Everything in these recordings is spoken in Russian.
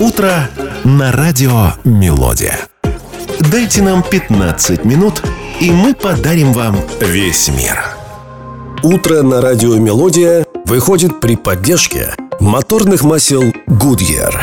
Утро на радио «Мелодия». Дайте нам 15 минут, и мы подарим вам весь мир. Утро на радио «Мелодия» выходит при поддержке моторных масел Goodyear.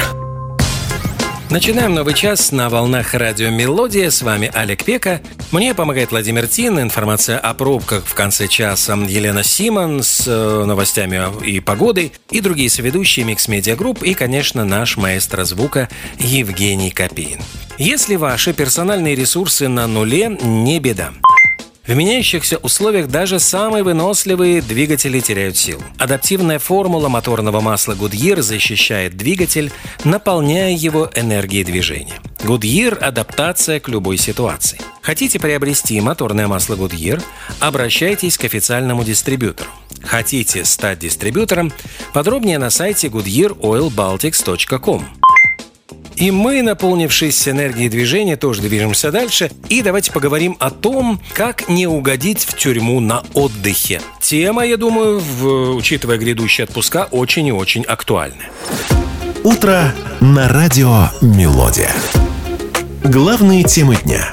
Начинаем новый час на волнах радио «Мелодия». С вами Олег Пека. Мне помогает Владимир Тин. Информация о пробках в конце часа Елена Симон с новостями и погодой. И другие соведущие Микс Медиа Групп. И, конечно, наш маэстро звука Евгений Копейн. Если ваши персональные ресурсы на нуле, не беда. В меняющихся условиях даже самые выносливые двигатели теряют силу. Адаптивная формула моторного масла Goodyear защищает двигатель, наполняя его энергией движения. Goodyear – адаптация к любой ситуации. Хотите приобрести моторное масло Goodyear? Обращайтесь к официальному дистрибьютору. Хотите стать дистрибьютором? Подробнее на сайте goodyearoilbaltics.com. И мы, наполнившись энергией движения, тоже движемся дальше. И давайте поговорим о том, как не угодить в тюрьму на отдыхе. Тема, я думаю, учитывая грядущие отпуска, очень и очень актуальна. Утро на радио «Мелодия». Главные темы дня.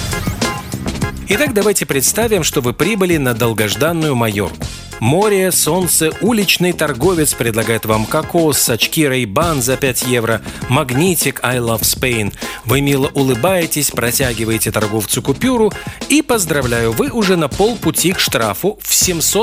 Итак, давайте представим, что вы прибыли на долгожданную Майорку. Море, солнце, уличный торговец предлагает вам кокос, очки Ray-Ban за 5 евро, магнитик I Love Spain. Вы мило улыбаетесь, протягиваете торговцу купюру и, поздравляю, вы уже на полпути к штрафу в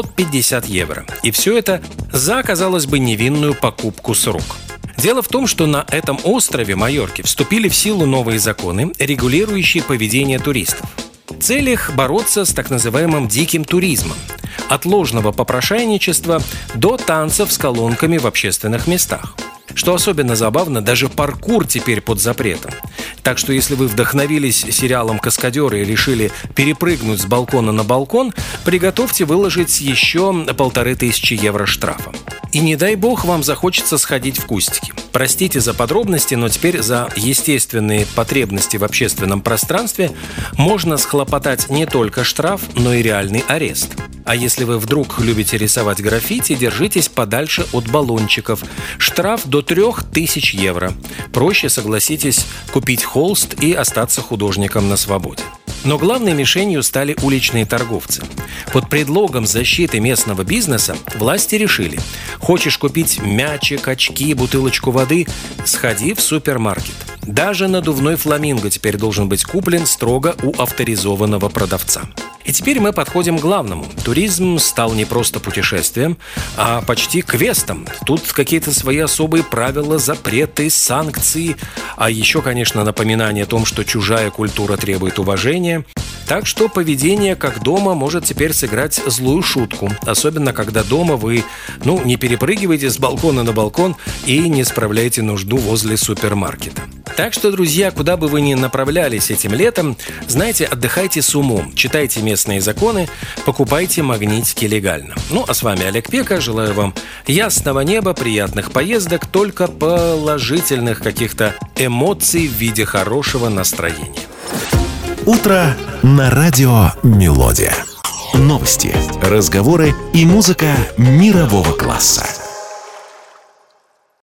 750 евро. И все это за, казалось бы, невинную покупку с рук. Дело в том, что на этом острове Майорки вступили в силу новые законы, регулирующие поведение туристов. Цель их – бороться с так называемым диким туризмом. От ложного попрошайничества до танцев с колонками в общественных местах. Что особенно забавно, даже паркур теперь под запретом. Так что если вы вдохновились сериалом «Каскадеры» и решили перепрыгнуть с балкона на балкон, приготовьте выложить еще 1500 евро штрафа. И не дай бог вам захочется сходить в кустики. Простите за подробности, но теперь за естественные потребности в общественном пространстве можно схлопотать не только штраф, но и реальный арест. А если вы вдруг любите рисовать граффити, держитесь подальше от баллончиков. Штраф до 3000 евро. Проще, согласитесь, купить холст и остаться художником на свободе. Но главной мишенью стали уличные торговцы. Под предлогом защиты местного бизнеса власти решили: хочешь купить мячик, очки, бутылочку воды – сходи в супермаркет. Даже надувной фламинго теперь должен быть куплен строго у авторизованного продавца. И теперь мы подходим к главному. Туризм стал не просто путешествием, а почти квестом. Тут какие-то свои особые правила, запреты, санкции. А еще, конечно, напоминание о том, что чужая культура требует уважения. Так что поведение как дома может теперь сыграть злую шутку. Особенно, когда дома вы, не перепрыгиваете с балкона на балкон и не справляете нужду возле супермаркета. Так что, друзья, куда бы вы ни направлялись этим летом, знаете, отдыхайте с умом, читайте местные законы, покупайте магнитики легально. А с вами Олег Пека. Желаю вам ясного неба, приятных поездок, только положительных каких-то эмоций в виде хорошего настроения. Утро на радио «Мелодия». Новости, разговоры и музыка мирового класса.